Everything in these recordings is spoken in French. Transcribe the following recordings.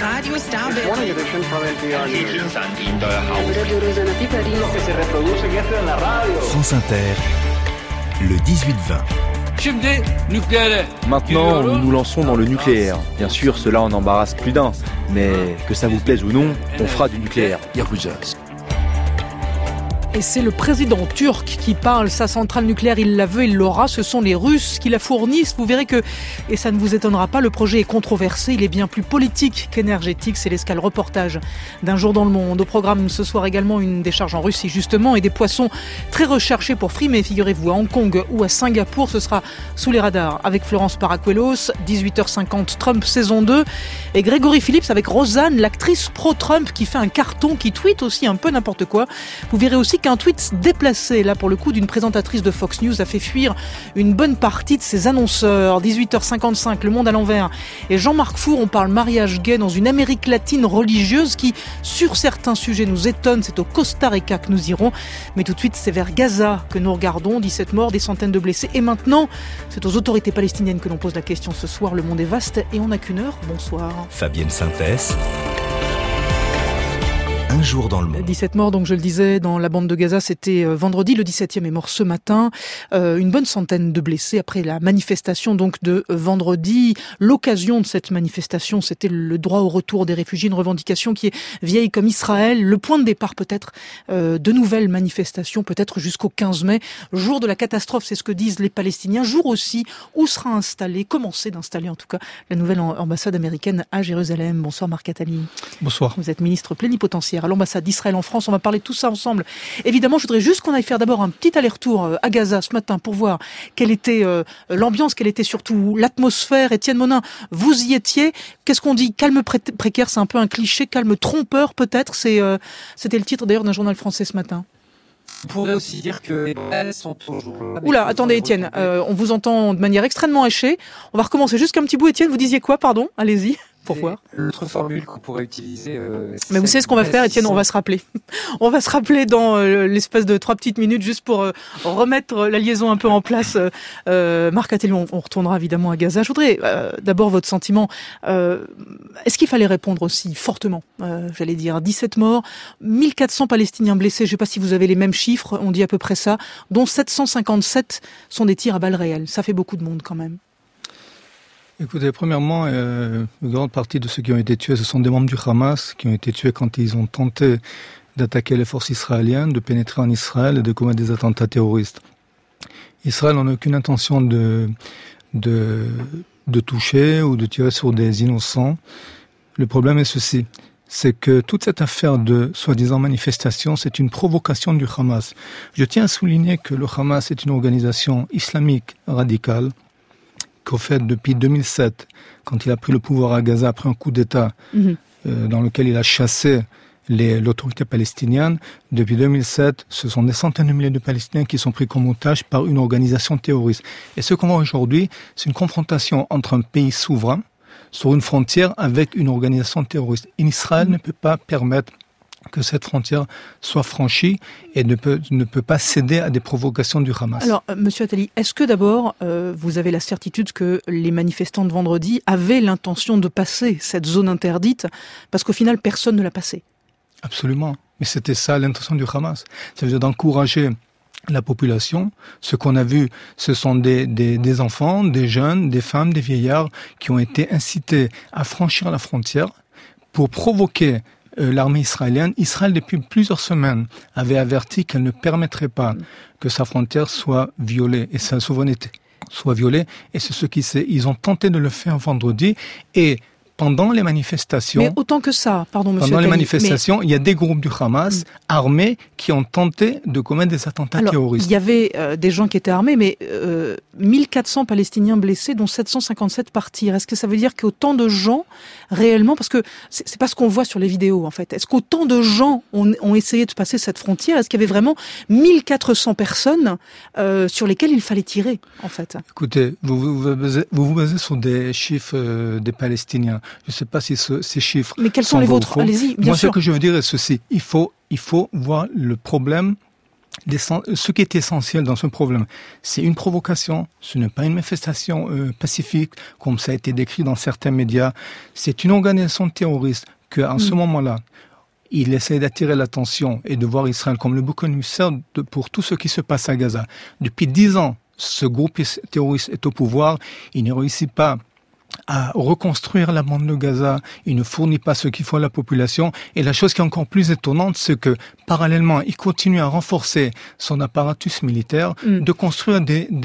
Radio Starbucks. Morning edition from NPR News. France Inter, le 18-20. Maintenant, nous nous lançons dans le nucléaire. Bien sûr, cela en embarrasse plus d'un. Mais que ça vous plaise ou non, on fera du nucléaire. Et c'est le président turc qui parle. Sa centrale nucléaire, il la veut, il l'aura. Ce sont les Russes qui la fournissent. Vous verrez que, et ça ne vous étonnera pas, le projet est controversé. Il est bien plus politique qu'énergétique. C'est l'escale reportage d'un jour dans le monde. Au programme ce soir également une décharge en Russie justement et des poissons très recherchés pour frimer. Figurez-vous, à Hong Kong ou à Singapour, ce sera sous les radars avec Florence Paracuelos. 18h50, Trump saison 2. Et Grégory Phillips avec Rosanne, l'actrice pro-Trump qui fait un carton, qui tweet aussi un peu n'importe quoi. Vous verrez aussi qu'un tweet déplacé, là pour le coup, d'une présentatrice de Fox News a fait fuir une bonne partie de ses annonceurs. 18h55, Le Monde à l'envers. Et Jean-Marc Four, on parle mariage gay dans une Amérique latine religieuse qui, sur certains sujets, nous étonne. C'est au Costa Rica que nous irons. Mais tout de suite, c'est vers Gaza que nous regardons. 17 morts, des centaines de blessés. Et maintenant, c'est aux autorités palestiniennes que l'on pose la question ce soir. Le monde est vaste et on n'a qu'une heure. Bonsoir. Fabienne Synthèse. Un jour dans le monde. 17 morts, donc je le disais, dans la bande de Gaza, c'était vendredi. Le 17e est mort ce matin. Une bonne centaine de blessés après la manifestation donc de vendredi. L'occasion de cette manifestation, c'était le droit au retour des réfugiés, une revendication qui est vieille comme Israël. Le point de départ peut-être de nouvelles manifestations, peut-être jusqu'au 15 mai. Jour de la catastrophe, c'est ce que disent les Palestiniens. Jour aussi où sera installée, commencé d'installer en tout cas, la nouvelle ambassade américaine à Jérusalem. Bonsoir Marc Attali. Bonsoir. Vous êtes ministre plénipotentiaire à l'ambassade d'Israël en France. On va parler de tout ça ensemble. Évidemment, je voudrais juste qu'on aille faire d'abord un petit aller-retour à Gaza ce matin pour voir quelle était l'ambiance, quelle était surtout l'atmosphère. Étienne Monin, vous y étiez. Qu'est-ce qu'on dit? Calme précaire, c'est un peu un cliché. Calme trompeur peut-être. C'était le titre d'ailleurs d'un journal français ce matin. On pourrait aussi dire que elles sont toujours... Oula, attendez Étienne, on vous entend de manière extrêmement hachée. On va recommencer juste un petit bout. Étienne, vous disiez quoi, pardon? Allez-y. Pour voir. L'autre formule qu'on pourrait utiliser... Mais vous savez ce qu'on va faire, Étienne, on va se rappeler. On va se rappeler dans l'espace de 3 petites minutes, juste pour remettre la liaison un peu en place. Marc Attali, on retournera évidemment à Gaza. Je voudrais d'abord votre sentiment. Est-ce qu'il fallait répondre aussi fortement, j'allais dire, 17 morts, 1400 Palestiniens blessés, je ne sais pas si vous avez les mêmes chiffres, on dit à peu près ça, dont 757 sont des tirs à balles réelles. Ça fait beaucoup de monde quand même. Écoutez, premièrement, une grande partie de ceux qui ont été tués, ce sont des membres du Hamas qui ont été tués quand ils ont tenté d'attaquer les forces israéliennes, de pénétrer en Israël et de commettre des attentats terroristes. Israël n'a aucune intention de toucher ou de tirer sur des innocents. Le problème est ceci, c'est que toute cette affaire de soi-disant manifestation, c'est une provocation du Hamas. Je tiens à souligner que le Hamas est une organisation islamique radicale, qu'au fait, depuis 2007, quand il a pris le pouvoir à Gaza après un coup d'État dans lequel il a chassé l'autorité palestinienne, depuis 2007, ce sont des centaines de milliers de Palestiniens qui sont pris comme otages par une organisation terroriste. Et ce qu'on voit aujourd'hui, c'est une confrontation entre un pays souverain sur une frontière avec une organisation terroriste. Et Israël ne peut pas permettre que cette frontière soit franchie et ne peut pas céder à des provocations du Hamas. Alors, Monsieur Attali, est-ce que d'abord, vous avez la certitude que les manifestants de vendredi avaient l'intention de passer cette zone interdite, parce qu'au final, personne ne l'a passée? Absolument. Mais c'était ça l'intention du Hamas. Ça veut dire d'encourager la population. Ce qu'on a vu, ce sont des enfants, des jeunes, des femmes, des vieillards qui ont été incités à franchir la frontière pour provoquer l'armée israélienne. Israël, depuis plusieurs semaines, avait averti qu'elle ne permettrait pas que sa frontière soit violée et sa souveraineté soit violée. Et c'est ce ils ont tenté de le faire vendredi. Et pendant les manifestations... Mais autant que ça, pardon, monsieur Pendant Attali, les manifestations, il y a des groupes du Hamas armés qui ont tenté de commettre des attentats terroristes. Il y avait des gens qui étaient armés, mais 1400 Palestiniens blessés, dont 757 partir. Est-ce que ça veut dire qu'autant de gens, réellement, parce que c'est pas ce qu'on voit sur les vidéos, en fait. Est-ce qu'autant de gens ont essayé de passer cette frontière? Est-ce qu'il y avait vraiment 1400 personnes sur lesquelles il fallait tirer, en fait? Écoutez, vous vous basez sur des chiffres des Palestiniens. Je ne sais pas si ces chiffres... Mais quels sont les vôtres? Allez-y, bien sûr. Moi, ce que je veux dire est ceci. Il faut voir le problème ce qui est essentiel dans ce problème, c'est une provocation, ce n'est pas une manifestation pacifique, comme ça a été décrit dans certains médias. C'est une organisation terroriste qu'en ce moment-là, il essaie d'attirer l'attention et de voir Israël comme le bouc émissaire pour tout ce qui se passe à Gaza. Depuis 10 ans, ce groupe terroriste est au pouvoir, il ne réussit pas à reconstruire la bande de Gaza, il ne fournit pas ce qu'il faut à la population. Et la chose qui est encore plus étonnante, c'est que parallèlement, il continue à renforcer son apparatus militaire, de construire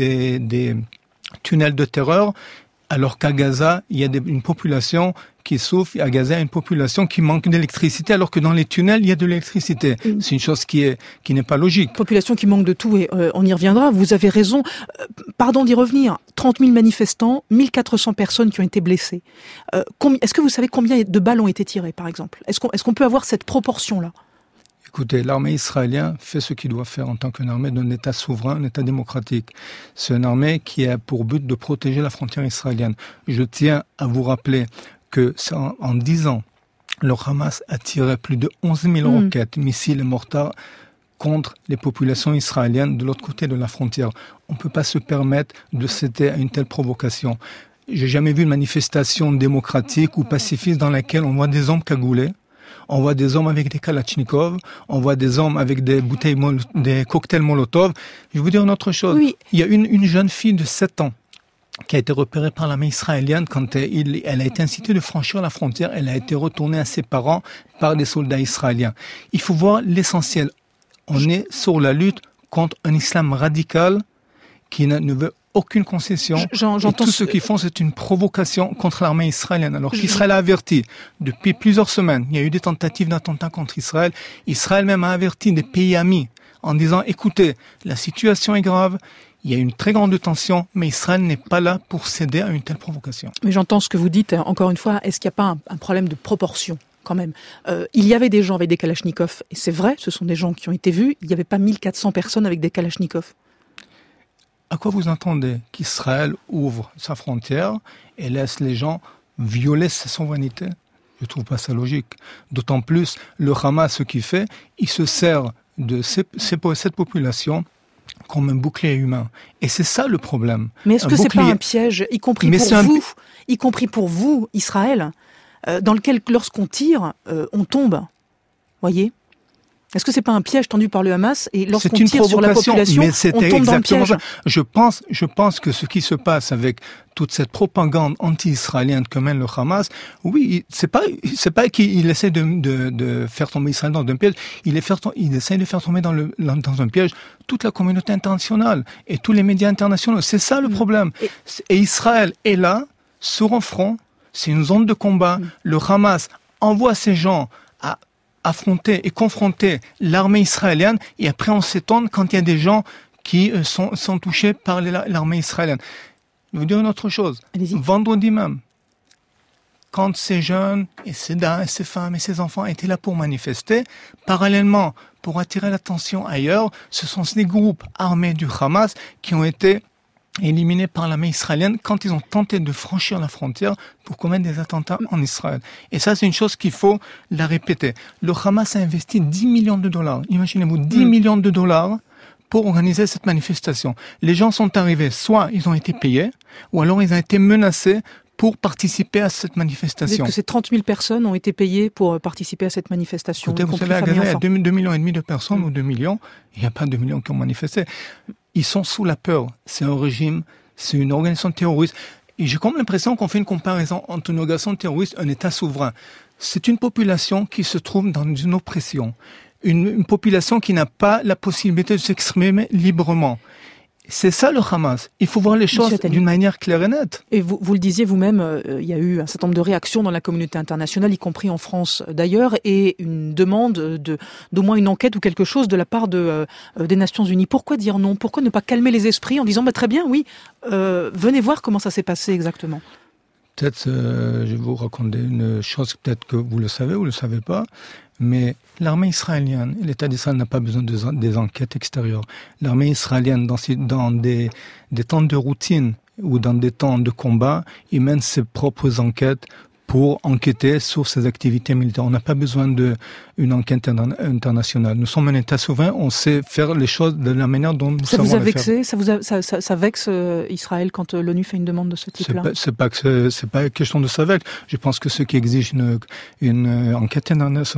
des tunnels de terreur, alors qu'à Gaza, il y a une population qui souffre. À Gaza, il y a une population qui manque d'électricité, alors que dans les tunnels, il y a de l'électricité. C'est une chose qui n'est pas logique. Population qui manque de tout, et on y reviendra. Vous avez raison. Pardon d'y revenir. 30 000 manifestants, 1400 personnes qui ont été blessées. Est-ce que vous savez combien de balles ont été tirées, par exemple ? Est-ce qu'on peut avoir cette proportion-là ? Écoutez, l'armée israélienne fait ce qu'il doit faire en tant qu'une armée d'un État souverain, un État démocratique. C'est une armée qui a pour but de protéger la frontière israélienne. Je tiens à vous rappeler que en 10 ans, le Hamas a tiré plus de 11 000 roquettes, missiles et mortars contre les populations israéliennes de l'autre côté de la frontière. On ne peut pas se permettre de céder à une telle provocation. J'ai jamais vu une manifestation démocratique ou pacifiste dans laquelle on voit des hommes cagoulés. On voit des hommes avec des kalachnikovs, on voit des hommes avec des bouteilles, des cocktails Molotov. Je vais vous dire une autre chose. Oui. Il y a une jeune fille de 7 ans qui a été repérée par l'armée israélienne quand elle a été incitée de franchir la frontière. Elle a été retournée à ses parents par des soldats israéliens. Il faut voir l'essentiel. On est sur la lutte contre un islam radical qui ne veut aucune concession. Et tout ce qu'ils font, c'est une provocation contre l'armée israélienne. Alors qu'Israël a averti, depuis plusieurs semaines, il y a eu des tentatives d'attentats contre Israël. Israël même a averti des pays amis en disant, écoutez, la situation est grave, il y a une très grande tension, mais Israël n'est pas là pour céder à une telle provocation. Mais j'entends ce que vous dites, encore une fois, est-ce qu'il n'y a pas un problème de proportion ? Quand même. Il y avait des gens avec des kalachnikovs, et c'est vrai, ce sont des gens qui ont été vus, il n'y avait pas 1400 personnes avec des kalachnikovs. À quoi vous entendez qu'Israël ouvre sa frontière et laisse les gens violer sa souveraineté ? Je ne trouve pas ça logique. D'autant plus, le Hamas, ce qu'il fait, il se sert de cette population comme un bouclier humain. Et c'est ça le problème. Mais est-ce que c'est pas un piège, y compris pour vous, Israël, dans lequel, lorsqu'on tire, on tombe ? Voyez ? Est-ce que c'est pas un piège tendu par le Hamas et lorsqu'on tire sur la population, on tombe dans le piège ? Je pense que ce qui se passe avec toute cette propagande anti-israélienne que mène le Hamas, oui, c'est pas qu'il essaie de faire tomber Israël dans un piège, il essaie de faire tomber dans un piège toute la communauté internationale et tous les médias internationaux. C'est ça le problème. Et Israël est là, sur un front, c'est une zone de combat. Le Hamas envoie ces gens à affronter et confronter l'armée israélienne, et après on s'étonne quand il y a des gens qui sont touchés par l'armée israélienne. Je vais vous dire une autre chose. Allez-y. Vendredi même, quand ces jeunes et ces dames et ces femmes et ces enfants étaient là pour manifester, parallèlement, pour attirer l'attention ailleurs, ce sont ces groupes armés du Hamas qui ont été éliminés par l'armée israélienne quand ils ont tenté de franchir la frontière pour commettre des attentats en Israël. Et ça, c'est une chose qu'il faut la répéter. Le Hamas a investi 10 millions de dollars. Imaginez-vous, 10 millions de dollars pour organiser cette manifestation. Les gens sont arrivés, soit ils ont été payés, ou alors ils ont été menacés pour participer à cette manifestation. Vous dites que ces 30 000 personnes ont été payées pour participer à cette manifestation. Écoutez, vous savez, à Gaza, il y a 2,5 millions de personnes, ou 2 millions. Il n'y a pas 2 millions qui ont manifesté. Ils sont sous la peur. C'est un régime, c'est une organisation terroriste. Et j'ai comme l'impression qu'on fait une comparaison entre une organisation terroriste et un État souverain. C'est une population qui se trouve dans une oppression. Une population qui n'a pas la possibilité de s'exprimer librement. C'est ça le Hamas. Il faut voir les choses d'une manière claire et nette. Et vous le disiez vous-même, il y a eu un certain nombre de réactions dans la communauté internationale, y compris en France d'ailleurs, et une demande d'au moins une enquête ou quelque chose de la part des Nations Unies. Pourquoi dire non ? Pourquoi ne pas calmer les esprits en disant très bien, oui, venez voir comment ça s'est passé exactement ? Peut-être, je vais vous raconter une chose, peut-être que vous le savez ou ne le savez pas, mais l'armée israélienne, l'État d'Israël n'a pas besoin des enquêtes extérieures. L'armée israélienne, dans des temps de routine ou dans des temps de combat, il mène ses propres enquêtes pour enquêter sur ces activités militaires. On n'a pas besoin d'une enquête internationale. Nous sommes un État souverain, on sait faire les choses de la manière dont nous savons les faire. Ça vexe Israël quand l'ONU fait une demande de ce type-là? C'est pas question de ça vexe. Je pense que ceux qui exigent une enquête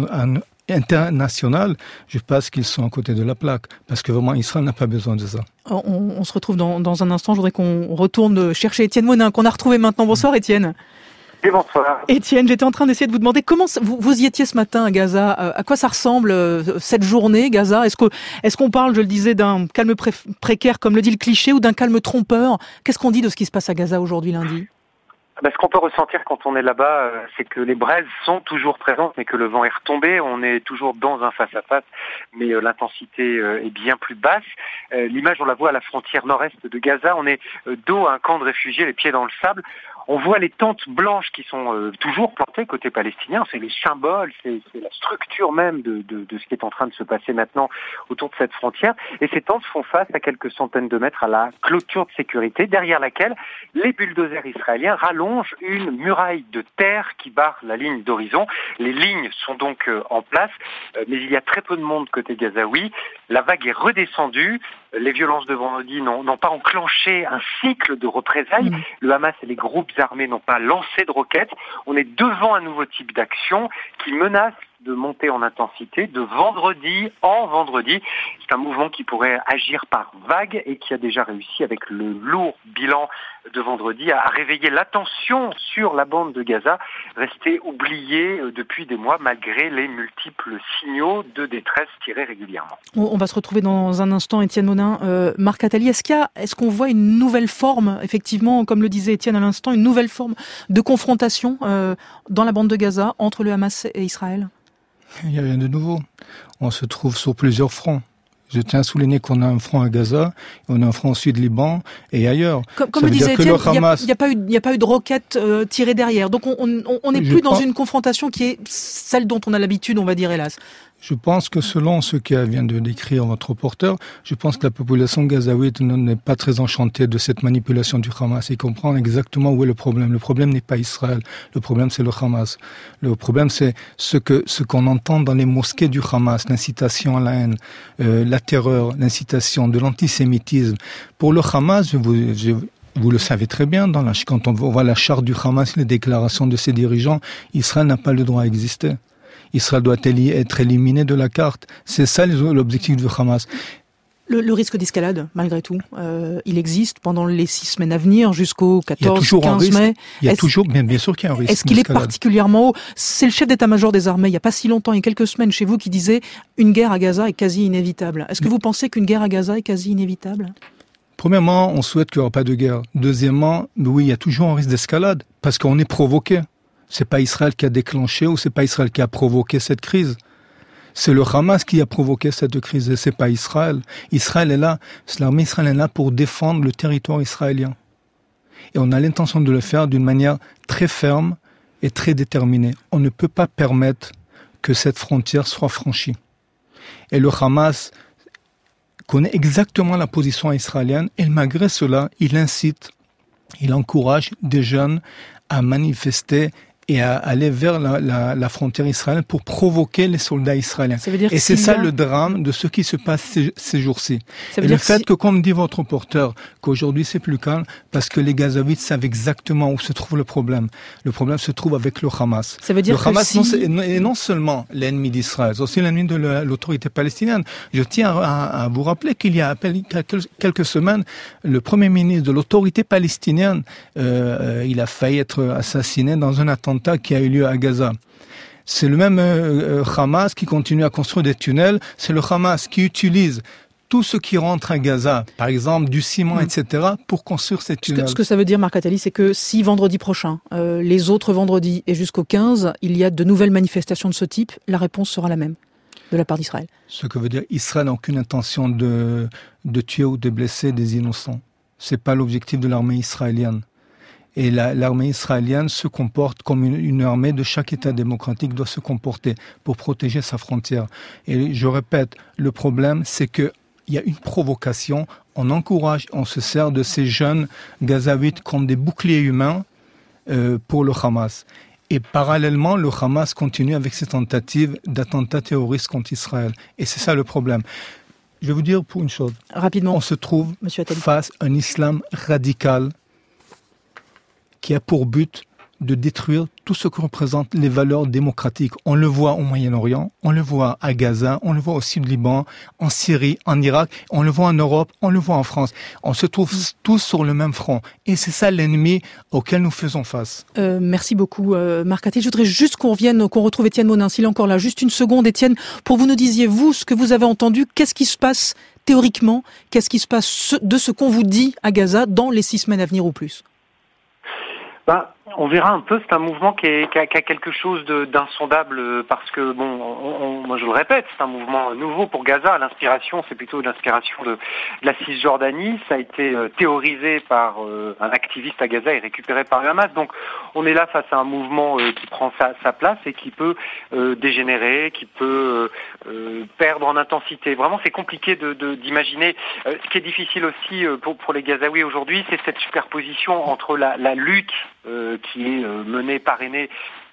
internationale, je pense qu'ils sont à côté de la plaque. Parce que vraiment, Israël n'a pas besoin de ça. On se retrouve dans un instant. Je voudrais qu'on retourne chercher Étienne Monin, qu'on a retrouvé maintenant. Bonsoir Étienne. Et bonsoir. Étienne, j'étais en train d'essayer de vous demander comment vous y étiez ce matin à Gaza. À quoi ça ressemble cette journée, Gaza? Est-ce qu'on parle, je le disais, d'un calme précaire, comme le dit le cliché, ou d'un calme trompeur? Qu'est-ce qu'on dit de ce qui se passe à Gaza aujourd'hui, lundi? Ce qu'on peut ressentir quand on est là-bas, c'est que les braises sont toujours présentes, mais que le vent est retombé. On est toujours dans un face-à-face, mais l'intensité est bien plus basse. L'image, on la voit à la frontière nord-est de Gaza. On est dos à un camp de réfugiés, les pieds dans le sable. On voit les tentes blanches qui sont toujours plantées côté palestinien. C'est les symboles, c'est la structure même de ce qui est en train de se passer maintenant autour de cette frontière. Et ces tentes font face à quelques centaines de mètres à la clôture de sécurité, derrière laquelle les bulldozers israéliens rallongent une muraille de terre qui barre la ligne d'horizon. Les lignes sont donc en place, mais il y a très peu de monde côté gazaoui. La vague est redescendue. Les violences de vendredi n'ont pas enclenché un cycle de représailles. Le Hamas et les groupes armés n'ont pas lancé de roquettes. On est devant un nouveau type d'action qui menace de monter en intensité de vendredi en vendredi. C'est un mouvement qui pourrait agir par vague et qui a déjà réussi avec le lourd bilan de vendredi à réveiller l'attention sur la bande de Gaza, restée oubliée depuis des mois malgré les multiples signaux de détresse tirés régulièrement. On va se retrouver dans un instant, Étienne Monin. Marc Attali, est-ce qu'on voit une nouvelle forme, effectivement, comme le disait Étienne à l'instant, une nouvelle forme de confrontation dans la bande de Gaza entre le Hamas et Israël? Il n'y a rien de nouveau. On se trouve sur plusieurs fronts. Je tiens à souligner qu'on a un front à Gaza, on a un front au sud-Liban et ailleurs. Comme le disait Étienne, il n'y a pas eu de roquettes tirées derrière. Donc on n'est plus dans une confrontation qui est celle dont on a l'habitude, on va dire, hélas. Je pense que selon ce que vient de décrire votre reporter, je pense que la population gazaouite n'est pas très enchantée de cette manipulation du Hamas. Ils comprennent exactement où est le problème. Le problème n'est pas Israël. Le problème, c'est le Hamas. Le problème, c'est ce qu'on entend dans les mosquées du Hamas, l'incitation à la haine, la terreur, l'incitation de l'antisémitisme. Pour le Hamas, vous le savez très bien, quand on voit la charte du Hamas, les déclarations de ses dirigeants, Israël n'a pas le droit à exister. Israël doit être éliminé de la carte. C'est ça l'objectif du Hamas. Le risque d'escalade, malgré tout, il existe pendant les 6 semaines à venir, jusqu'au 14-15 mai. Il y a toujours, bien sûr qu'il y a un risque. Est-ce qu'il est particulièrement haut? C'est le chef d'état-major des armées, il n'y a pas si longtemps, il y a quelques semaines chez vous, qui disait « une guerre à Gaza est quasi inévitable ». Est-ce que vous pensez qu'une guerre à Gaza est quasi inévitable? Premièrement, on souhaite qu'il n'y aura pas de guerre. Deuxièmement, oui, il y a toujours un risque d'escalade, parce qu'on est provoqué. C'est pas Israël qui a déclenché ou c'est pas Israël qui a provoqué cette crise. C'est le Hamas qui a provoqué cette crise et c'est pas Israël. Israël est là, l'armée israélienne est là pour défendre le territoire israélien. Et on a l'intention de le faire d'une manière très ferme et très déterminée. On ne peut pas permettre que cette frontière soit franchie. Et le Hamas connaît exactement la position israélienne et malgré cela, il incite, il encourage des jeunes à manifester et à aller vers la frontière israélienne pour provoquer les soldats israéliens. Et c'est ça le drame de ce qui se passe ces jours-ci. Et le fait que, comme dit votre reporter, qu'aujourd'hui c'est plus calme, parce que les Gazaouites savent exactement où se trouve le problème. Le problème se trouve avec le Hamas. Ça veut dire le Hamas est non seulement l'ennemi d'Israël, c'est aussi l'ennemi de l'autorité palestinienne. Je tiens à vous rappeler qu'il y a quelques semaines, le premier ministre de l'autorité palestinienne, il a failli être assassiné dans un attentat qui a eu lieu à Gaza. C'est le même Hamas qui continue à construire des tunnels. C'est le Hamas qui utilise tout ce qui rentre à Gaza, par exemple du ciment, etc., pour construire ces tunnels. Ce que ça veut dire, Marc Attali, c'est que si vendredi prochain, les autres vendredis et jusqu'au 15, il y a de nouvelles manifestations de ce type, la réponse sera la même de la part d'Israël. Ce que veut dire Israël n'a aucune intention de tuer ou de blesser des innocents. C'est pas l'objectif de l'armée israélienne. Et l'armée israélienne se comporte comme une armée de chaque État démocratique doit se comporter pour protéger sa frontière. Et je répète, le problème, c'est que il y a une provocation. On encourage, on se sert de ces jeunes gazaouites comme des boucliers humains pour le Hamas. Et parallèlement, le Hamas continue avec ses tentatives d'attentats terroristes contre Israël. Et c'est ça le problème. Je vais vous dire pour une chose. Rapidement. On se trouve face à un islam radical qui a pour but de détruire tout ce que représentent les valeurs démocratiques. On le voit au Moyen-Orient, on le voit à Gaza, on le voit au Sud-Liban, en Syrie, en Irak, on le voit en Europe, on le voit en France. On se trouve tous sur le même front. Et c'est ça l'ennemi auquel nous faisons face. Merci beaucoup, Marc Attali. Je voudrais juste qu'on retrouve Étienne Monin, s'il est encore là. Juste une seconde, Étienne, pour vous nous disiez, vous, ce que vous avez entendu, qu'est-ce qui se passe théoriquement, qu'est-ce qui se passe de ce qu'on vous dit à Gaza dans les 6 semaines à venir ou plus? On verra un peu, c'est un mouvement qui a quelque chose d'insondable parce que, moi je le répète, c'est un mouvement nouveau pour Gaza. L'inspiration, c'est plutôt l'inspiration de la Cisjordanie. Ça a été théorisé par un activiste à Gaza et récupéré par le Hamas. Donc on est là face à un mouvement qui prend sa place et qui peut dégénérer, qui peut perdre en intensité. Vraiment, c'est compliqué d'imaginer. Ce qui est difficile aussi pour les Gazaouis aujourd'hui, c'est cette superposition entre la lutte qui est menée, parrainée,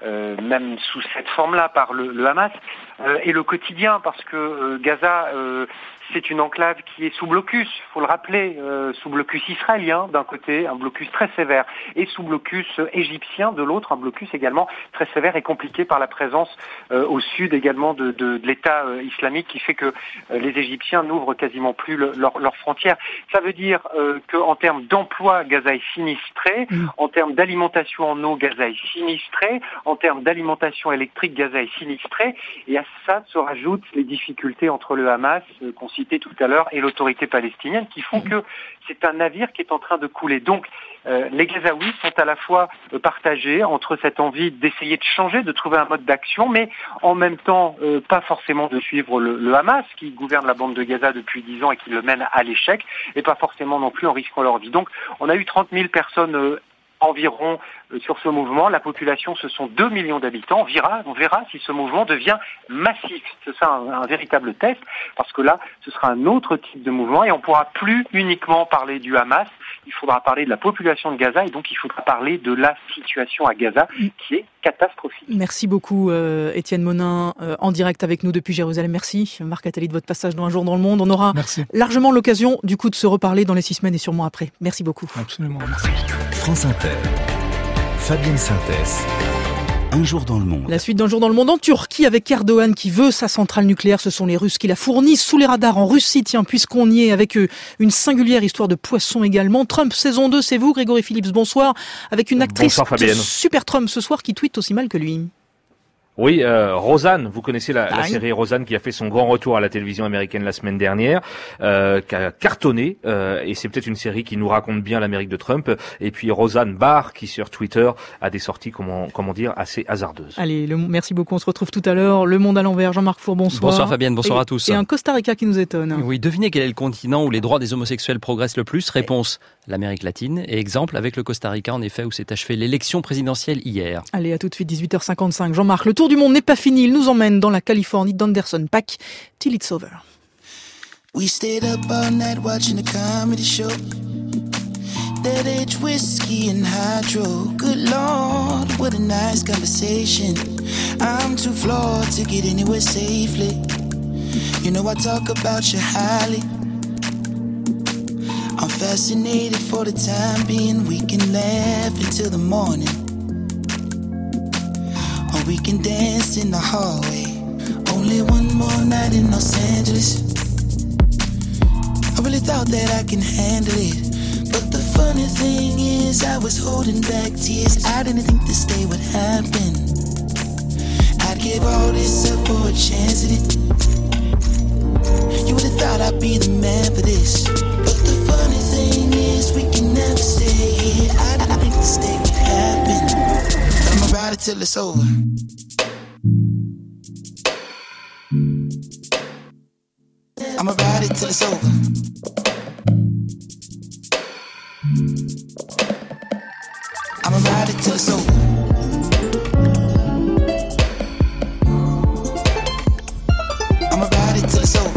même sous cette forme-là par le Hamas, et le quotidien, parce que Gaza, c'est une enclave qui est sous blocus, faut le rappeler, sous blocus israélien d'un côté, un blocus très sévère, et sous blocus égyptien de l'autre, un blocus également très sévère et compliqué par la présence au sud également de l'État islamique qui fait que les Égyptiens n'ouvrent quasiment plus leurs frontières. Ça veut dire qu'en termes d'emploi, Gaza est sinistré, en termes d'alimentation en eau, Gaza est sinistré, en termes d'alimentation électrique, Gaza est sinistré, et à ça se rajoutent les difficultés entre le Hamas, qu'on citait tout à l'heure, et l'autorité palestinienne, qui font que c'est un navire qui est en train de couler. Donc, les Gazaouis sont à la fois partagés entre cette envie d'essayer de changer, de trouver un mode d'action, mais en même temps, pas forcément de suivre le Hamas, qui gouverne la bande de Gaza depuis 10 ans et qui le mène à l'échec, et pas forcément non plus en risquant leur vie. Donc, on a eu 30 000 personnes environ sur ce mouvement. La population, ce sont 2 millions d'habitants. On verra si ce mouvement devient massif. C'est ça un véritable test, parce que là, ce sera un autre type de mouvement et on ne pourra plus uniquement parler du Hamas. Il faudra parler de la population de Gaza et donc il faudra parler de la situation à Gaza qui est catastrophique. Merci beaucoup Étienne Monin, en direct avec nous depuis Jérusalem. Merci Marc Attali de votre passage dans Un jour dans le monde. On aura largement l'occasion du coup de se reparler dans les 6 semaines et sûrement après. Merci beaucoup. Absolument. Merci. France Inter. Fabienne Synthèse. Un jour dans le monde. La suite d'Un jour dans le monde en Turquie avec Erdogan qui veut sa centrale nucléaire. Ce sont les Russes qui la fournissent sous les radars en Russie. Tiens, puisqu'on y est avec une singulière histoire de poisson également. Trump saison 2, c'est vous Grégory Phillips, bonsoir. Avec une actrice super Trump ce soir qui tweet aussi mal que lui. Oui, Roseanne, vous connaissez la série Roseanne qui a fait son grand retour à la télévision américaine la semaine dernière, qui a cartonné, et c'est peut-être une série qui nous raconte bien l'Amérique de Trump. Et puis Roseanne Barr qui sur Twitter a des sorties, comment dire, assez hasardeuses. Allez, merci beaucoup, on se retrouve tout à l'heure. Le monde à l'envers, Jean-Marc Four, bonsoir. Bonsoir Fabienne, bonsoir à tous. Et un Costa Rica qui nous étonne. Oui, devinez quel est le continent où les droits des homosexuels progressent le plus? Réponse, l'Amérique latine. Et exemple avec le Costa Rica, en effet, où s'est achevée l'élection présidentielle hier. Allez, à tout de suite, 18h55. Jean-Marc, le tour du monde n'est pas fini. Il nous emmène dans la Californie d'Anderson Paak, Till It's Over. We stayed up all night watching a comedy show. That age whiskey and hydro. Good Lord, what a nice conversation. I'm too flawed to get anywhere safely. You know I talk about you highly. I'm fascinated for the time being. We can laugh until the morning. Or we can dance in the hallway. Only one more night in Los Angeles. I really thought that I can handle it. But the funny thing is I was holding back tears. I didn't think this day would happen. I'd give all this up for a chance at it. You would've thought I'd be the man for this. But the funny thing is we can never stay here. I didn't think this day would happen. I'ma ride it till it's over. I'ma ride it till it's over. I'ma ride it till it's over. I'ma ride it till it's over.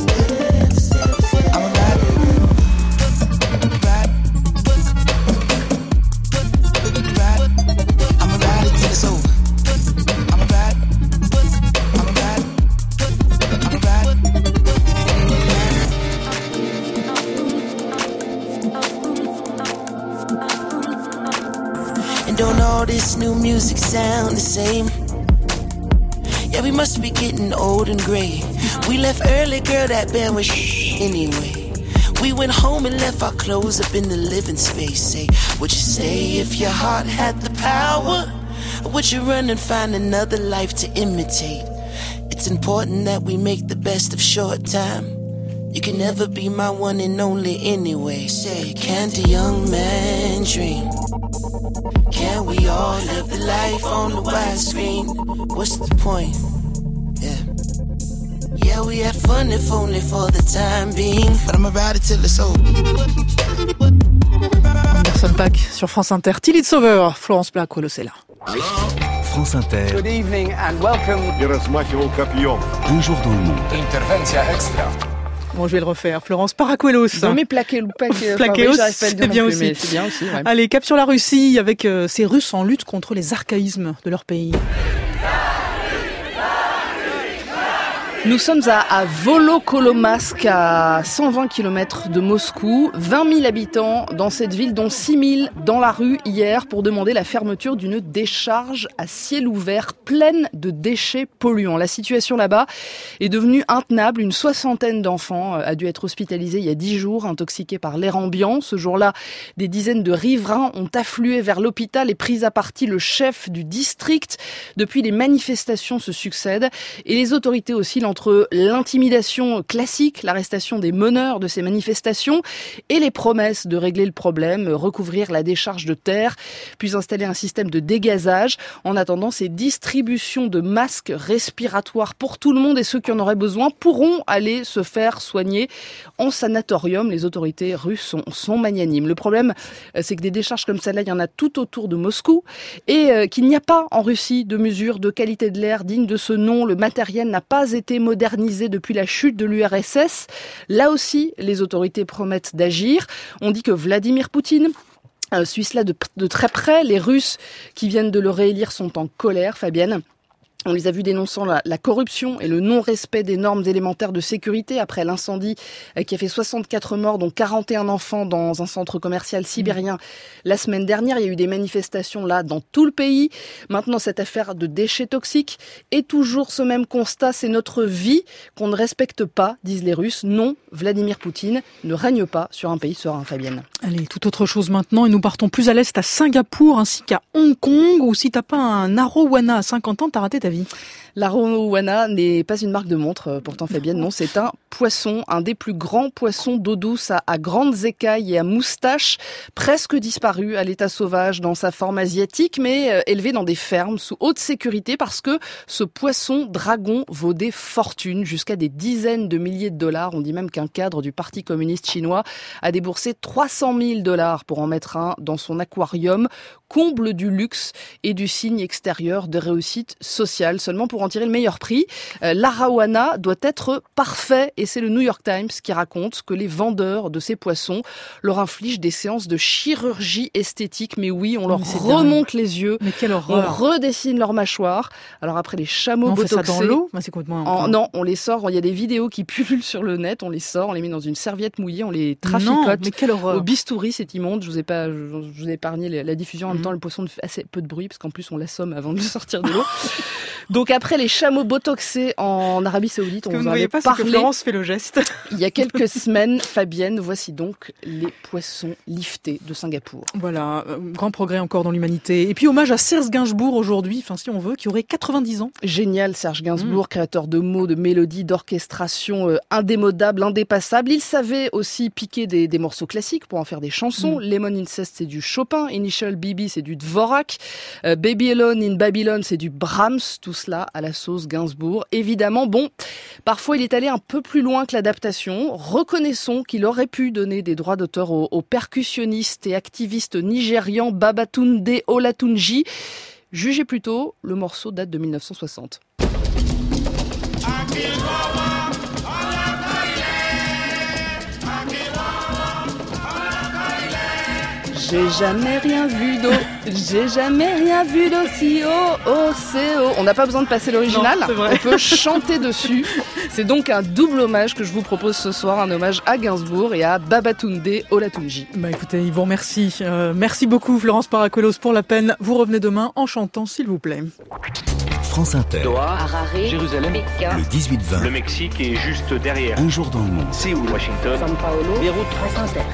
I'ma ride it. And don't all this new music sound the same? Yeah, we must be getting old and gray. We left early, girl, that band was anyway. We went home and left our clothes up in the living space. Say, would you stay if your heart had the power? Or would you run and find another life to imitate? It's important that we make the best of short time. You can never be my one and only anyway. Say, can't a young man dream? Can we all live the life on the widescreen? What's the point? Yeah, we had fun if only for the time being. But I'ma ride it till it's over. Anderson .Paak sur France Inter. Tilly Sauveur, Florence Blackwell, c'est là. France Inter. Good evening and welcome. Un jour dans le monde. Intervention extra. Bon, je vais le refaire. Florence Paracuelos. Non, mais Plaqueos, c'est bien aussi. C'est bien aussi, ouais. Allez, cap sur la Russie avec ces Russes en lutte contre les archaïsmes de leur pays. Nous sommes à Volokolomask, à 120 km de Moscou. 20 000 habitants dans cette ville, dont 6 000 dans la rue hier pour demander la fermeture d'une décharge à ciel ouvert pleine de déchets polluants. La situation là-bas est devenue intenable. Une soixantaine d'enfants a dû être hospitalisés il y a 10 jours, intoxiqués par l'air ambiant. Ce jour-là, des dizaines de riverains ont afflué vers l'hôpital et pris à partie le chef du district. Depuis, les manifestations se succèdent et les autorités oscillent entre l'intimidation classique, l'arrestation des meneurs de ces manifestations et les promesses de régler le problème, recouvrir la décharge de terre, puis installer un système de dégazage. En attendant, ces distributions de masques respiratoires pour tout le monde et ceux qui en auraient besoin pourront aller se faire soigner en sanatorium. Les autorités russes sont magnanimes. Le problème, c'est que des décharges comme celle-là, il y en a tout autour de Moscou et qu'il n'y a pas en Russie de mesures de qualité de l'air digne de ce nom. Le matériel n'a pas été modernisé depuis la chute de l'URSS. Là aussi, les autorités promettent d'agir. On dit que Vladimir Poutine suit cela de très près. Les Russes qui viennent de le réélire sont en colère, Fabienne. On les a vus dénonçant la corruption et le non-respect des normes élémentaires de sécurité après l'incendie qui a fait 64 morts, dont 41 enfants dans un centre commercial sibérien la semaine dernière. Il y a eu des manifestations là dans tout le pays. Maintenant, cette affaire de déchets toxiques est toujours ce même constat. C'est notre vie qu'on ne respecte pas, disent les Russes. Non, Vladimir Poutine ne règne pas sur un pays serein, Fabienne. Allez, tout autre chose maintenant et nous partons plus à l'est à Singapour ainsi qu'à Hong Kong où si t'as pas un arowana à 50 ans, t'as raté ta vie. L'arowana n'est pas une marque de montre, pourtant Fabienne, non, c'est un poisson, un des plus grands poissons d'eau douce à grandes écailles et à moustaches, presque disparu à l'état sauvage dans sa forme asiatique, mais élevé dans des fermes sous haute sécurité parce que ce poisson dragon vaut des fortunes, jusqu'à des dizaines de milliers de dollars. On dit même qu'un cadre du Parti communiste chinois a déboursé 300 000 $ pour en mettre un dans son aquarium, comble du luxe et du signe extérieur de réussite sociale. Seulement pour en tirer le meilleur prix, l'arowana doit être parfait et c'est le New York Times qui raconte que les vendeurs de ces poissons leur infligent des séances de chirurgie esthétique. Mais oui, on leur remonte les yeux, mais quelle horreur. On redessine leur mâchoire. Alors après les chameaux botoxés... On fait ça dans l'eau? C'est complètement... Non, on les sort, il y a des vidéos qui pullulent sur le net, on les sort, on les met dans une serviette mouillée, on les traficote. Non, mais quelle horreur. Au bistouri, c'est immonde, je vous ai épargné la diffusion. En même temps, le poisson fait assez peu de bruit parce qu'en plus on l'assomme avant de le sortir de l'eau. Donc après les chameaux botoxés en Arabie Saoudite, on vous en avait parlé. Ce que Florence fait le geste. Il y a quelques semaines, Fabienne, voici donc les poissons liftés de Singapour. Voilà, grand progrès encore dans l'humanité. Et puis hommage à Serge Gainsbourg aujourd'hui, enfin si on veut, qui aurait 90 ans. Génial, Serge Gainsbourg, créateur de mots, de mélodies, d'orchestration indémodable, indépassable. Il savait aussi piquer des morceaux classiques pour en faire des chansons. Lemon Incest, c'est du Chopin. Initial BB, c'est du Dvorak. Baby Alone in Babylon, c'est du Brahms. Tout cela à la sauce Gainsbourg. Évidemment, bon, parfois il est allé un peu plus loin que l'adaptation. Reconnaissons qu'il aurait pu donner des droits d'auteur au percussionniste et activiste nigérian Babatunde Olatunji. Jugez plutôt, le morceau date de 1960. J'ai jamais rien vu d'eau, j'ai jamais rien vu d'aussi haut, oh c'est haut. On n'a pas besoin de passer l'original, on peut chanter dessus. C'est donc un double hommage que je vous propose ce soir, un hommage à Gainsbourg et à Babatunde Olatunji. Écoutez, Yvon, merci. Merci beaucoup Florence Paracolos pour la peine. Vous revenez demain en chantant, s'il vous plaît. France Inter. Doha, Harare, Jérusalem, Pékin, le 18-20. Le Mexique est juste derrière. Un jour dans le monde. Séoul, Washington, São Paulo, Beyrouth, France Inter.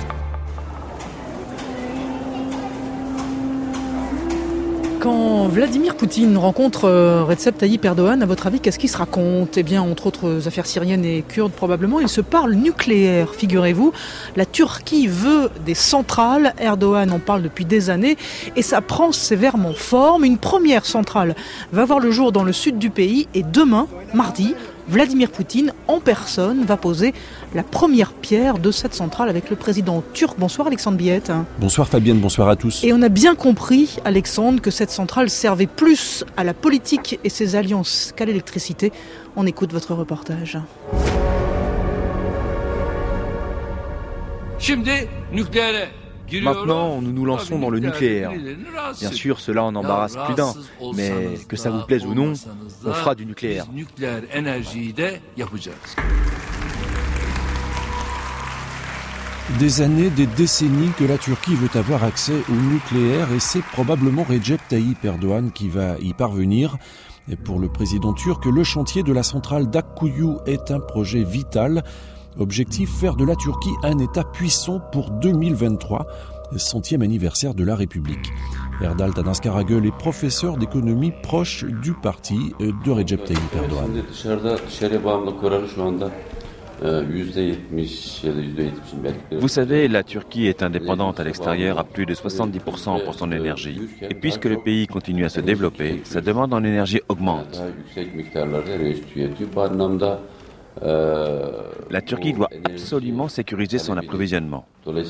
Quand Vladimir Poutine rencontre Recep Tayyip Erdogan, à votre avis, qu'est-ce qu'il se raconte ? Eh bien, entre autres affaires syriennes et kurdes probablement, il se parle nucléaire, figurez-vous. La Turquie veut des centrales, Erdogan en parle depuis des années, et ça prend sévèrement forme. Une première centrale va voir le jour dans le sud du pays, et demain, mardi, Vladimir Poutine, en personne, va poser la première pierre de cette centrale avec le président turc. Bonsoir Alexandre Biette. Bonsoir Fabienne, bonsoir à tous. Et on a bien compris, Alexandre, que cette centrale servait plus à la politique et ses alliances qu'à l'électricité. On écoute votre reportage. Maintenant, nous nous lançons dans le nucléaire. Bien sûr, cela en embarrasse plus d'un, mais que ça vous plaise ou non, on fera du nucléaire. Des années, des décennies que la Turquie veut avoir accès au nucléaire et c'est probablement Recep Tayyip Erdogan qui va y parvenir. Et pour le président turc, le chantier de la centrale d'Akkuyu est un projet vital. Objectif, faire de la Turquie un État puissant pour 2023, 100e anniversaire de la République. Erdal Tanaskaragül est professeur d'économie proche du parti de Recep Tayyip Erdogan. Vous savez, la Turquie est indépendante à l'extérieur à plus de 70% pour son énergie. Et puisque le pays continue à se développer, sa demande en énergie augmente. La Turquie doit absolument sécuriser son approvisionnement.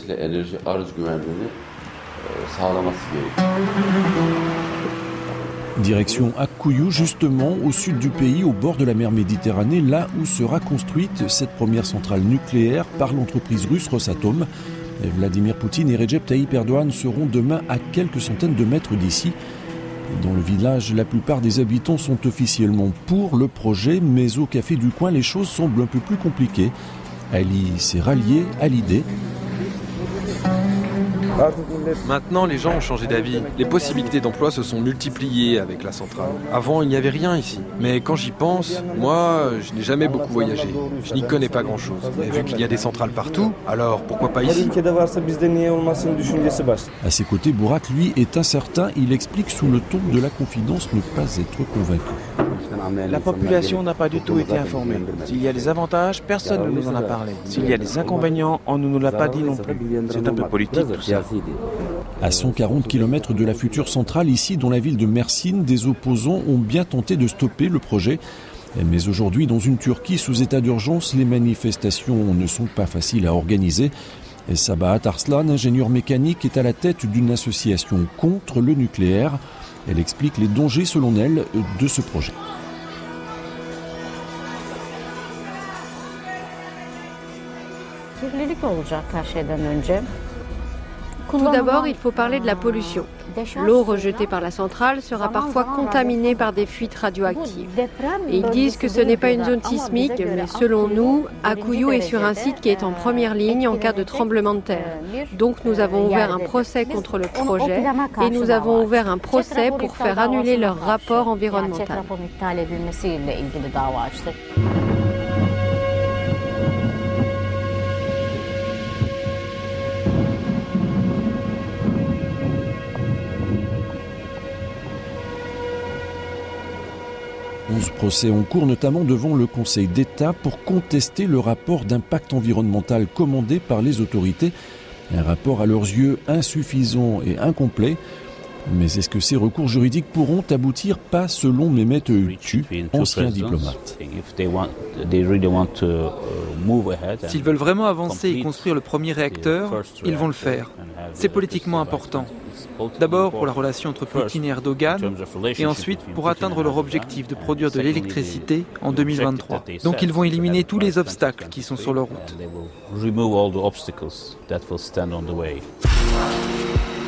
Direction Akkuyu, justement au sud du pays, au bord de la mer Méditerranée, là où sera construite cette première centrale nucléaire par l'entreprise russe Rosatom. Et Vladimir Poutine et Recep Tayyip Erdogan seront demain à quelques centaines de mètres d'ici. Dans le village, la plupart des habitants sont officiellement pour le projet, mais au café du coin, les choses semblent un peu plus compliquées. Ali s'est rallié à l'idée. Maintenant, les gens ont changé d'avis. Les possibilités d'emploi se sont multipliées avec la centrale. Avant, il n'y avait rien ici. Mais quand j'y pense, moi, je n'ai jamais beaucoup voyagé. Je n'y connais pas grand-chose. Mais vu qu'il y a des centrales partout, alors pourquoi pas ici ? À ses côtés, Bourak, lui, est incertain. Il explique sous le ton de la confidence ne pas être convaincu. La population n'a pas du tout été informée. S'il y a des avantages, personne ne nous en a parlé. S'il y a des inconvénients, on ne nous l'a pas dit non plus. C'est un peu politique tout ça. À 140 km de la future centrale, ici dans la ville de Mersin, des opposants ont bien tenté de stopper le projet. Mais aujourd'hui, dans une Turquie sous état d'urgence, les manifestations ne sont pas faciles à organiser. Et Sabahat Arslan, ingénieur mécanique, est à la tête d'une association contre le nucléaire. Elle explique les dangers, selon elle, de ce projet. Tout d'abord, il faut parler de la pollution. L'eau rejetée par la centrale sera parfois contaminée par des fuites radioactives. Et ils disent que ce n'est pas une zone sismique, mais selon nous, Akkuyu est sur un site qui est en première ligne en cas de tremblement de terre. Donc nous avons ouvert un procès contre le projet et nous avons ouvert un procès pour faire annuler leur rapport environnemental. Ce procès en cours notamment devant le Conseil d'État pour contester le rapport d'impact environnemental commandé par les autorités. Un rapport à leurs yeux insuffisant et incomplet. Mais est-ce que ces recours juridiques pourront aboutir? Pas selon Mehmet Öğütçü, ancien diplomate. S'ils veulent vraiment avancer et construire le premier réacteur, ils vont le faire. C'est politiquement important. D'abord pour la relation entre Poutine et Erdogan, et ensuite pour atteindre leur objectif de produire de l'électricité en 2023. Donc ils vont éliminer tous les obstacles qui sont sur leur route.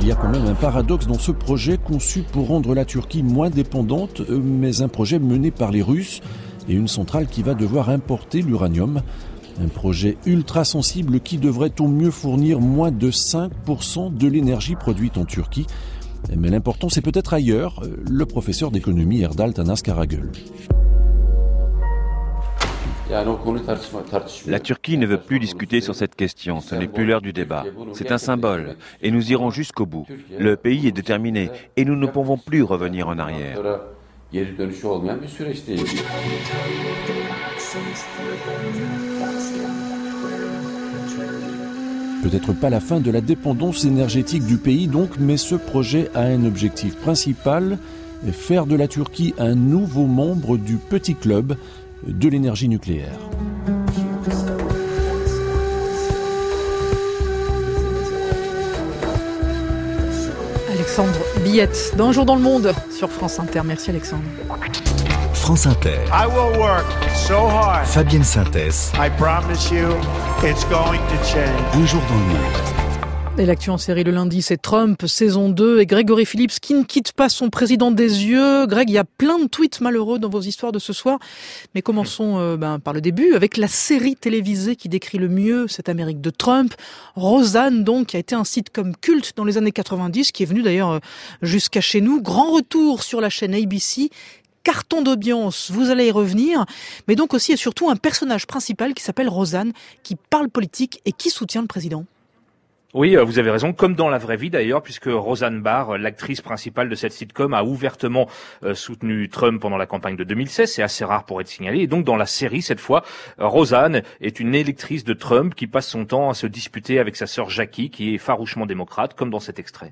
y a quand même un paradoxe dans ce projet conçu pour rendre la Turquie moins dépendante, mais un projet mené par les Russes et une centrale qui va devoir importer l'uranium. Un projet ultra sensible qui devrait au mieux fournir moins de 5% de l'énergie produite en Turquie. Mais l'important, c'est peut-être ailleurs. Le professeur d'économie Erdal Tanas Karagöl. La Turquie ne veut plus discuter sur cette question, ce n'est plus l'heure du débat. C'est un symbole, et nous irons jusqu'au bout. Le pays est déterminé, et nous ne pouvons plus revenir en arrière. Peut-être pas la fin de la dépendance énergétique du pays donc, mais ce projet a un objectif principal, faire de la Turquie un nouveau membre du petit club de l'énergie nucléaire. Alexandre Billette, d'un jour dans le monde sur France Inter. Merci Alexandre. France Inter. I will work so hard. Fabienne Synthèse. I promise you, it's going to change. Un jour dans le monde. Et l'actu en série le lundi, c'est Trump, saison 2, et Grégory Phillips qui ne quitte pas son président des yeux. Greg, il y a plein de tweets malheureux dans vos histoires de ce soir. Mais commençons par le début, avec la série télévisée qui décrit le mieux cette Amérique de Trump. Roseanne, donc, qui a été un sitcom culte dans les années 90, qui est venu d'ailleurs jusqu'à chez nous. Grand retour sur la chaîne ABC. Carton d'audience, vous allez y revenir, mais donc aussi et surtout un personnage principal qui s'appelle Roseanne, qui parle politique et qui soutient le président. Oui, vous avez raison, comme dans la vraie vie d'ailleurs, puisque Roseanne Barr, l'actrice principale de cette sitcom, a ouvertement soutenu Trump pendant la campagne de 2016, c'est assez rare pour être signalé, et donc dans la série, cette fois, Roseanne est une électrice de Trump qui passe son temps à se disputer avec sa sœur Jackie, qui est farouchement démocrate, comme dans cet extrait.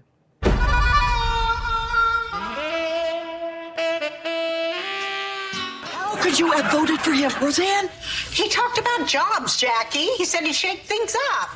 Could you have voted for him, Roseanne? He talked about jobs, Jackie. He said he'd shake things up.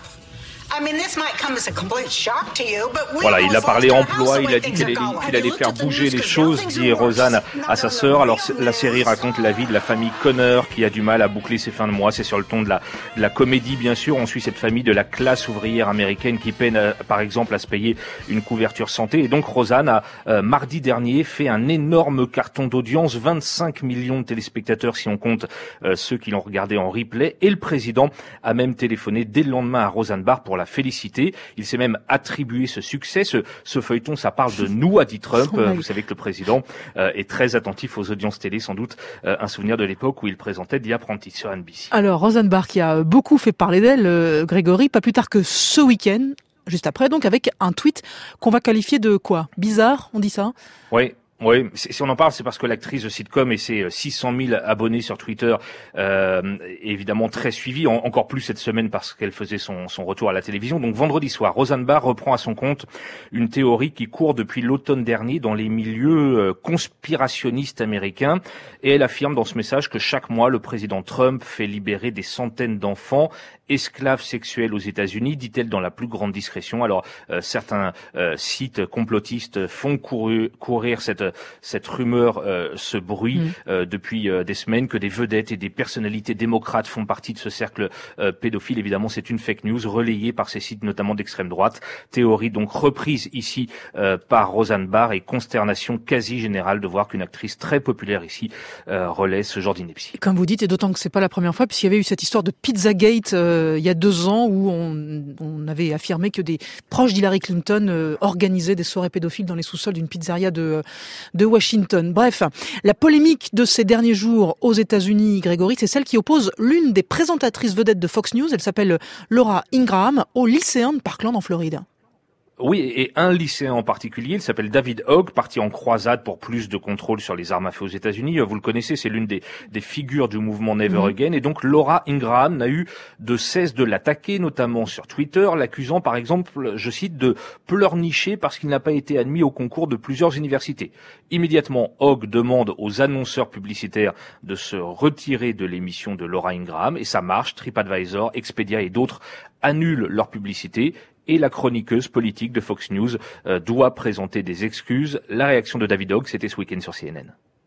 Voilà, il a parlé emploi, il a dit qu'il allait faire bouger les choses, dit Roseanne à sa sœur. Alors la série raconte la vie de la famille Connor qui a du mal à boucler ses fins de mois. C'est sur le ton de la comédie, bien sûr. On suit cette famille de la classe ouvrière américaine qui peine, par exemple, à se payer une couverture santé. Et donc Roseanne a, mardi dernier, fait un énorme carton d'audience, 25 millions de téléspectateurs si on compte ceux qui l'ont regardé en replay. Et le président a même téléphoné dès le lendemain à Roseanne Barr pour la féliciter. Il s'est même attribué ce succès. Ce feuilleton, ça parle de nous, a dit Trump. Vous savez que le président est très attentif aux audiences télé, sans doute un souvenir de l'époque où il présentait The Apprentice sur NBC. Alors, Roseanne Barr qui a beaucoup fait parler d'elle, Grégory, pas plus tard que ce week-end, juste après, donc avec un tweet qu'on va qualifier de quoi ? Bizarre, on dit ça ? Oui. Oui, si on en parle, c'est parce que l'actrice de sitcom et ses 600 000 abonnés sur Twitter est évidemment très suivie, encore plus cette semaine parce qu'elle faisait son retour à la télévision. Donc vendredi soir, Roseanne Barr reprend à son compte une théorie qui court depuis l'automne dernier dans les milieux conspirationnistes américains. Et elle affirme dans ce message que chaque mois, le président Trump fait libérer des centaines d'enfants esclaves sexuels aux États-Unis, dit-elle dans la plus grande discrétion. Alors certains sites complotistes font courir cette rumeur, ce bruit depuis des semaines, que des vedettes et des personnalités démocrates font partie de ce cercle pédophile. Évidemment, c'est une fake news relayée par ces sites, notamment d'extrême droite. Théorie donc reprise ici par Roseanne Barr, et consternation quasi générale de voir qu'une actrice très populaire ici relaie ce genre d'ineptie. Comme vous dites, et d'autant que c'est pas la première fois, puisqu'il y avait eu cette histoire de Pizzagate il y a 2 ans où on avait affirmé que des proches d'Hillary Clinton organisaient des soirées pédophiles dans les sous-sols d'une pizzeria de Washington. Bref, la polémique de ces derniers jours aux États-Unis, Grégory, c'est celle qui oppose l'une des présentatrices vedettes de Fox News, elle s'appelle Laura Ingraham, au lycéen de Parkland en Floride. Oui, et un lycéen en particulier, il s'appelle David Hogg, parti en croisade pour plus de contrôle sur les armes à feu aux États-Unis. Vous le connaissez, c'est l'une des figures du mouvement Never Again. Et donc Laura Ingraham n'a eu de cesse de l'attaquer, notamment sur Twitter, l'accusant par exemple, je cite, de pleurnicher parce qu'il n'a pas été admis au concours de plusieurs universités. Immédiatement, Hogg demande aux annonceurs publicitaires de se retirer de l'émission de Laura Ingraham, et ça marche. TripAdvisor, Expedia et d'autres annulent leur publicité. Et la chroniqueuse politique de Fox News doit présenter des excuses. La réaction de David Hogg, c'était ce week-end sur CNN.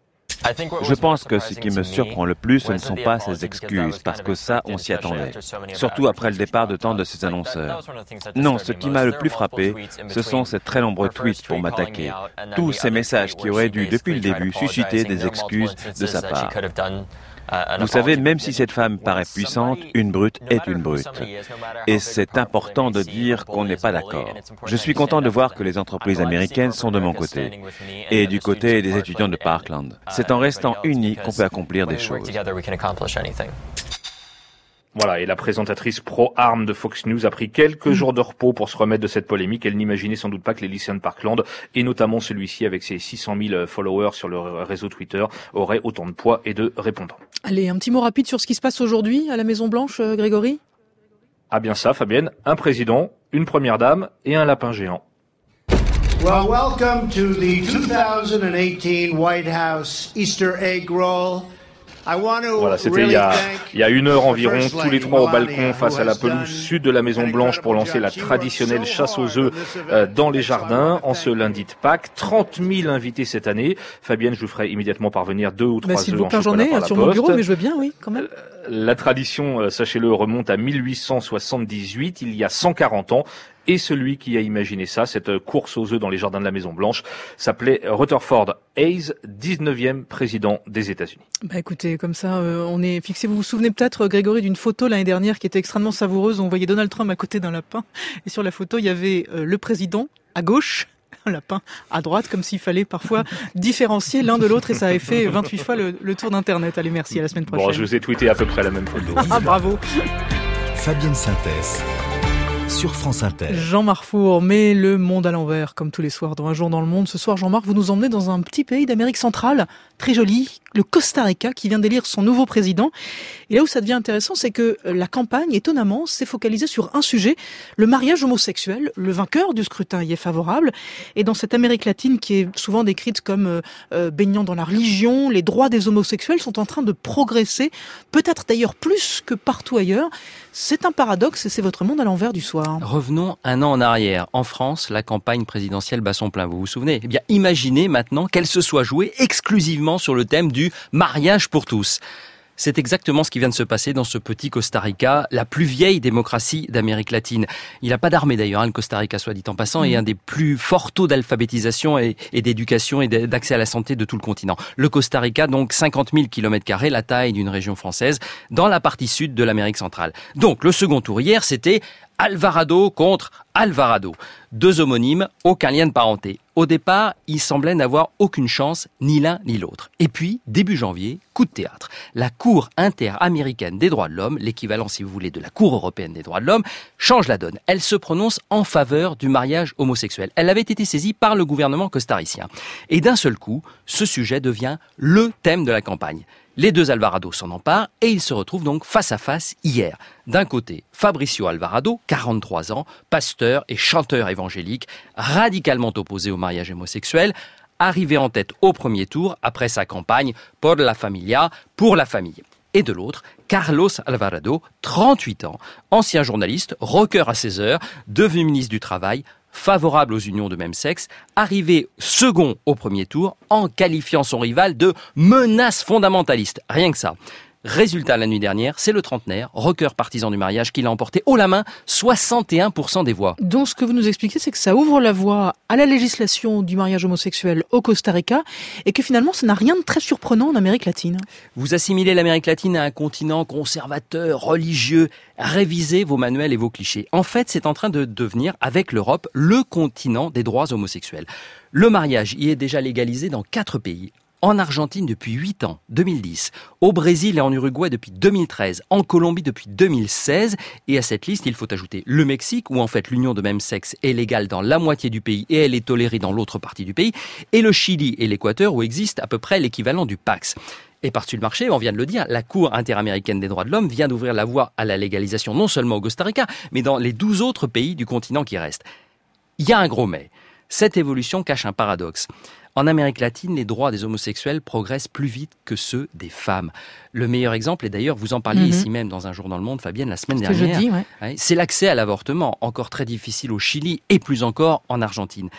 Je pense que ce qui me surprend le plus, ce ne sont pas ces excuses, parce que ça, on s'y attendait. Surtout après le départ de tant de ces annonceurs. Non, ce qui m'a le plus frappé, ce sont ces très nombreux tweets pour m'attaquer. Tous ces messages qui auraient dû, depuis le début, susciter des excuses de sa part. Vous savez, même si cette femme paraît puissante, une brute est une brute. Et c'est important de dire qu'on n'est pas d'accord. Je suis content de voir que les entreprises américaines sont de mon côté et du côté des étudiants de Parkland. C'est en restant unis qu'on peut accomplir des choses. Voilà, et la présentatrice pro-armes de Fox News a pris quelques jours de repos pour se remettre de cette polémique. Elle n'imaginait sans doute pas que les lycéens de Parkland, et notamment celui-ci avec ses 600 000 followers sur le réseau Twitter, auraient autant de poids et de répondants. Allez, un petit mot rapide sur ce qui se passe aujourd'hui à la Maison-Blanche, Grégory ? Ah bien ça, Fabienne, un président, une première dame et un lapin géant. Well, welcome to the 2018 White House Easter egg roll. Voilà, c'était il y a 1 heure environ, tous les trois au balcon face à la pelouse sud de la Maison Blanche pour lancer la traditionnelle chasse aux œufs dans les jardins en ce lundi de Pâques. 30 000 invités cette année. Fabienne, je vous ferai immédiatement parvenir 2 ou 3 œufs en chocolat par la poste. Sur mon bureau, mais je veux bien, oui, quand même. La tradition, sachez-le, remonte à 1878, il y a 140 ans. Et celui qui a imaginé ça, cette course aux œufs dans les jardins de la Maison-Blanche, s'appelait Rutherford Hayes, 19e président des États-Unis. Bah écoutez, comme ça, on est fixé. Vous vous souvenez peut-être, Grégory, d'une photo l'année dernière qui était extrêmement savoureuse. On voyait Donald Trump à côté d'un lapin. Et sur la photo, il y avait le président à gauche, un lapin à droite, comme s'il fallait parfois différencier l'un de l'autre. Et ça avait fait 28 fois le tour d'Internet. Allez, merci, à la semaine prochaine. Bon, je vous ai tweeté à peu près la même photo. Ah, bravo. Fabienne Synthèse sur France Inter. Jean-Marc Four met le monde à l'envers, comme tous les soirs dans Un jour dans le monde. Ce soir, Jean-Marc, vous nous emmenez dans un petit pays d'Amérique centrale, très joli, le Costa Rica, qui vient d'élire son nouveau président. Et là où ça devient intéressant, c'est que la campagne, étonnamment, s'est focalisée sur un sujet, le mariage homosexuel. Le vainqueur du scrutin y est favorable. Et dans cette Amérique latine qui est souvent décrite comme baignant dans la religion, les droits des homosexuels sont en train de progresser, peut-être d'ailleurs plus que partout ailleurs. C'est un paradoxe et c'est votre monde à l'envers du soir. Revenons 1 an en arrière. En France, la campagne présidentielle bat son plein, vous vous souvenez ? Eh bien, imaginez maintenant qu'elle se soit jouée exclusivement sur le thème du mariage pour tous. C'est exactement ce qui vient de se passer dans ce petit Costa Rica, la plus vieille démocratie d'Amérique latine. Il n'a pas d'armée d'ailleurs, le Costa Rica, soit dit en passant, et un des plus forts taux d'alphabétisation et d'éducation et d'accès à la santé de tout le continent. Le Costa Rica, donc 50 000 km², la taille d'une région française, dans la partie sud de l'Amérique centrale. Donc, le second tour hier, c'était Alvarado contre Alvarado. 2 homonymes, aucun lien de parenté. Au départ, ils semblaient n'avoir aucune chance, ni l'un ni l'autre. Et puis, début janvier, coup de théâtre. La Cour interaméricaine des droits de l'homme, l'équivalent, si vous voulez, de la Cour européenne des droits de l'homme, change la donne. Elle se prononce en faveur du mariage homosexuel. Elle avait été saisie par le gouvernement costaricien. Et d'un seul coup, ce sujet devient le thème de la campagne. Les 2 Alvarado s'en emparent et ils se retrouvent donc face à face hier. D'un côté, Fabricio Alvarado, 43 ans, pasteur et chanteur évangélique, radicalement opposé au mariage homosexuel, arrivé en tête au premier tour après sa campagne Por la Familia, pour la famille. Et de l'autre, Carlos Alvarado, 38 ans, ancien journaliste, rocker à ses heures, devenu ministre du Travail, favorable aux unions de même sexe, arrivé second au premier tour en qualifiant son rival de menace fondamentaliste. Rien que ça. Résultat, la nuit dernière, c'est le trentenaire, rocker partisan du mariage, qui l'a emporté haut la main, 61% des voix. Donc ce que vous nous expliquez, c'est que ça ouvre la voie à la législation du mariage homosexuel au Costa Rica et que finalement, ça n'a rien de très surprenant en Amérique latine. Vous assimilez l'Amérique latine à un continent conservateur, religieux. Révisez vos manuels et vos clichés. En fait, c'est en train de devenir, avec l'Europe, le continent des droits homosexuels. Le mariage y est déjà légalisé dans 4 pays. En Argentine depuis 8 ans, 2010, au Brésil et en Uruguay depuis 2013, en Colombie depuis 2016, et à cette liste, il faut ajouter le Mexique, où en fait l'union de même sexe est légale dans la moitié du pays et elle est tolérée dans l'autre partie du pays, et le Chili et l'Équateur, où existe à peu près l'équivalent du Pacs. Et par-dessus le marché, on vient de le dire, la Cour interaméricaine des droits de l'homme vient d'ouvrir la voie à la légalisation non seulement au Costa Rica, mais dans les 12 autres pays du continent qui restent. Il y a un gros mais. Cette évolution cache un paradoxe. En Amérique latine, les droits des homosexuels progressent plus vite que ceux des femmes. Le meilleur exemple, et d'ailleurs vous en parliez ici même dans Un jour dans le monde, Fabienne, la semaine dernière, jeudi, c'est l'accès à l'avortement, encore très difficile au Chili et plus encore en Argentine.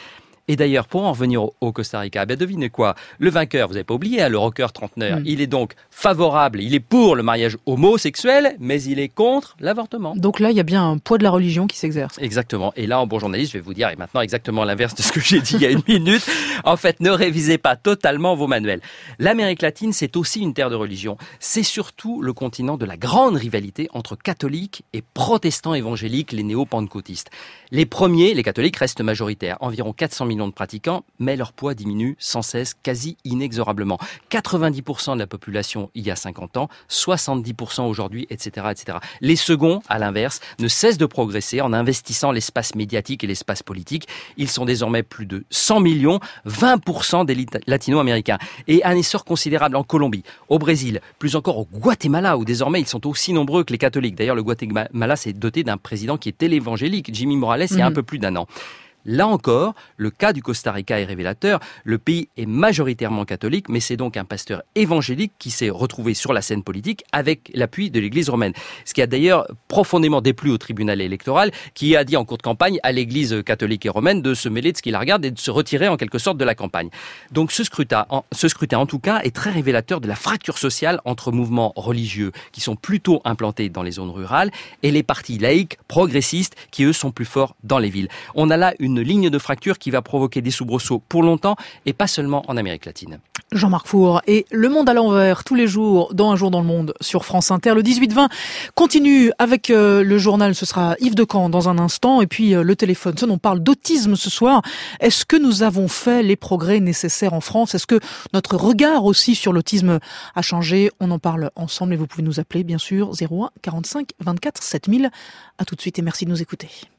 Et d'ailleurs, pour en revenir au Costa Rica, devinez quoi? Le vainqueur, vous n'avez pas oublié, le rocker trentenaire, il est donc favorable, il est pour le mariage homosexuel, mais il est contre l'avortement. Donc là, il y a bien un poids de la religion qui s'exerce. Exactement. Et là, en bon journaliste, je vais vous dire, et maintenant exactement l'inverse de ce que j'ai dit il y a une minute. En fait, ne révisez pas totalement vos manuels. L'Amérique latine, c'est aussi une terre de religion. C'est surtout le continent de la grande rivalité entre catholiques et protestants évangéliques, les néo-pentecôtistes. Les premiers, les catholiques, restent majoritaires, environ 400 millions de pratiquants, mais leur poids diminue sans cesse, quasi inexorablement. 90% de la population il y a 50 ans, 70% aujourd'hui, etc., etc. Les seconds, à l'inverse, ne cessent de progresser en investissant l'espace médiatique et l'espace politique. Ils sont désormais plus de 100 millions, 20% des latino-américains. Et un essor considérable en Colombie, au Brésil, plus encore au Guatemala, où désormais ils sont aussi nombreux que les catholiques. D'ailleurs, le Guatemala s'est doté d'un président qui était l'évangélique, Jimmy Morales, il y a un peu plus d'1 an. Là encore, le cas du Costa Rica est révélateur. Le pays est majoritairement catholique, mais c'est donc un pasteur évangélique qui s'est retrouvé sur la scène politique avec l'appui de l'Église romaine. Ce qui a d'ailleurs profondément déplu au tribunal électoral, qui a dit en cours de campagne à l'Église catholique et romaine de se mêler de ce qui la regarde et de se retirer en quelque sorte de la campagne. Donc ce scrutin en tout cas est très révélateur de la fracture sociale entre mouvements religieux qui sont plutôt implantés dans les zones rurales et les partis laïcs progressistes qui eux sont plus forts dans les villes. On a là une ligne de fracture qui va provoquer des soubresauts pour longtemps et pas seulement en Amérique latine. Jean-Marc Four et Le Monde à l'envers tous les jours dans Un jour dans le monde sur France Inter. Le 18-20 continue avec le journal, ce sera Yves Decamp dans un instant et puis le téléphone. On parle d'autisme ce soir. Est-ce que nous avons fait les progrès nécessaires en France? Est-ce que notre regard aussi sur l'autisme a changé? On en parle ensemble et vous pouvez nous appeler bien sûr 01 45 24 7000. À tout de suite et merci de nous écouter.